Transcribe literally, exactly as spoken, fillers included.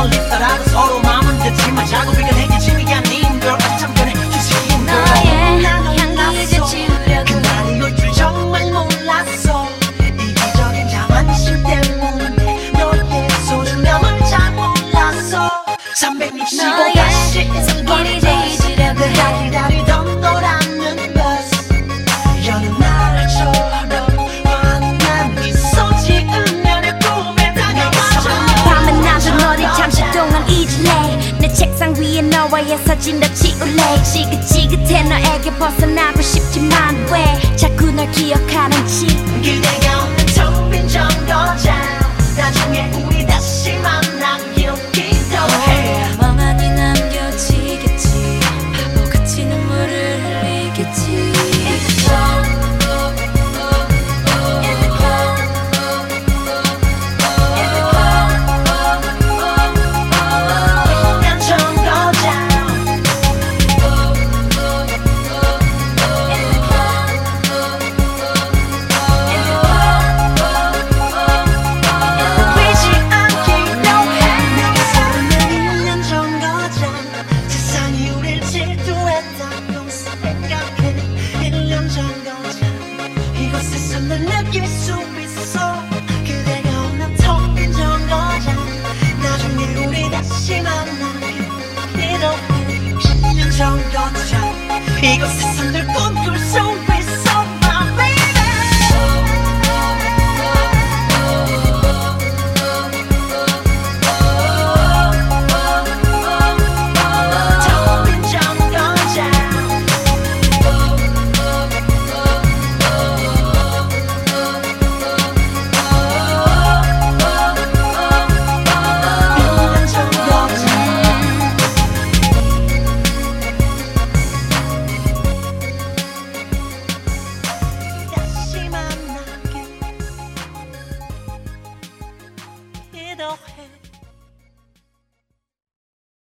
멀리 있더라도 서로 마음은 듣지만 자꾸 비가 내게 짐이 아닌 걸 아직 참 변해 주식이 너의 향기 이제 지우려고 그날이 올 줄 정말 몰랐어 이기적인 자만심 때문에 너의 소중함을 잘 몰랐어 삼백육십오 다시 손길이 잊으려고 내가 기다리던 너라는 버스 여느 날처럼 환한 미소 지으며 내 꿈에 다가와줘 밤은 나도 너를 잠시 동안 잊을래 내 책상 위에 너와의 사진 다 지울래 지긋지긋해 너에게 벗어나고 싶지만 왜 자꾸 널 기억하는지 그대가 없는 텅 빈 정거장 나중에 우리 다시 만나기로 기도해 멍하니 남겨지겠지 바보같이 눈물을 흘리겠지 난 정거장 보이지 않기로 해 내가 사는 일 년 정거장 세상이 우릴 질투했다고 생각해 일 년 정거장 이곳에서 널 느낄 수 있어 그대가 없는 텅 빈 정거장 나중에 우리 다시 만나길 기도해 일 년 정거장 이곳에서